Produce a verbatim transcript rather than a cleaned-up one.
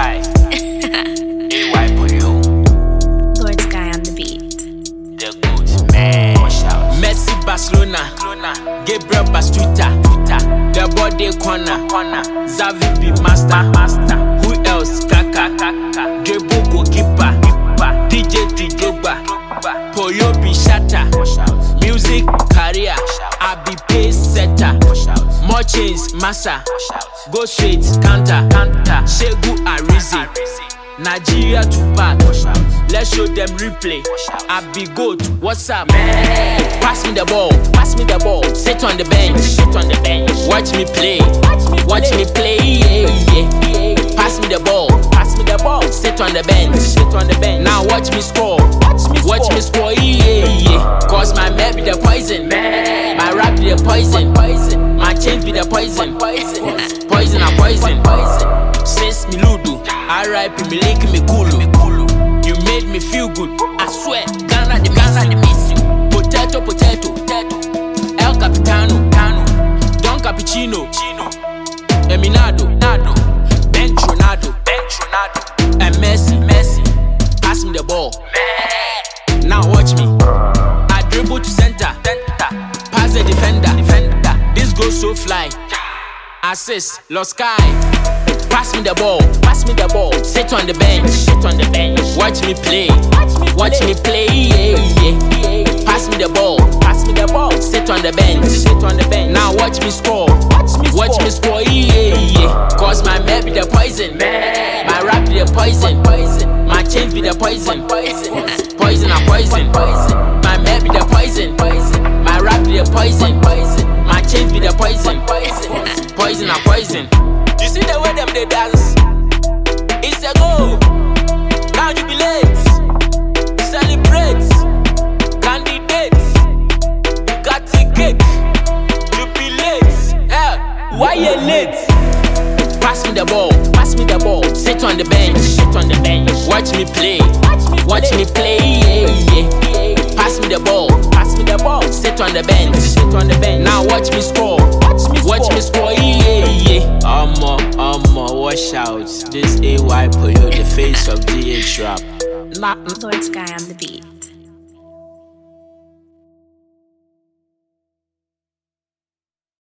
Sky. A Y for you. Lord Sky on the beat. The good man. Watch out. Messi Barcelona. Gabriel Bastuta. The body corner. Xavi be master. Master. Who else? Kaka. Dribble goalkeeper. D J Drogba. Poyo be shatter. Music career. I be pace setter. More chains, massa. Go straight, counter. Shegu Arizi. Nigeria to back. Let's show them replay. I be good. What's up? Man. Pass me the ball. Pass me the ball. Sit on the bench. Sit on the bench. Watch me play. Watch me play. Yeah, yeah. Pass me the ball. Pass me the ball. Sit on the bench. Sit on the bench. Now watch me score. Watch me score. Watch me score. Yeah, yeah. Cause my man be the poison. Man. My rap be the poison. Poison. My chains be the poison. Poison. Poison and poison. Poison. Since me ludu, R I P me link me kulu. You made me feel good. I swear, Ghana the Ghana the miss you. Potato, potato, potato. El Capitano, Cano. Don Cappuccino, Chino. Eminado, Nado. Bench Ronaldo, Bench Ronaldo. And Messi, Messi. Pass me the ball. Man. Now watch me. I dribble to center, center. Pass the defender, defender. This goes so fly. Assist, Lord Sky. Pass me the ball, pass me the ball. Sit on the bench, sit on the bench. Watch me play, watch me play, yeah, yeah. Pass me the ball, pass me the ball. Sit on the bench, sit on the bench. Now watch me score, watch me score, watch me score, yeah, yeah. Cause my man be the poison, man. My rap be the poison, poison. My chains be the poison, poison. Poison and poison, poison. My man be the poison, poison. My rap be the poison, poison. My chains be the poison, poison. Poison and poison. You see the way them they dance? It's a go. Now jubilate, celebrate, candidates. You got ticket, jubilate. Yeah, why you late? Pass me the ball, pass me the ball. Sit on the bench, sit on the bench. Watch me play, watch me play, yeah, yeah. Pass me the ball, pass me the ball. Sit on the bench, sit on the bench. Now watch me score, watch me score, watch me score, yeah, yeah. Omo, omo, watch out. This A Y Poyo, the face of D H rap. Lord Sky on the beat.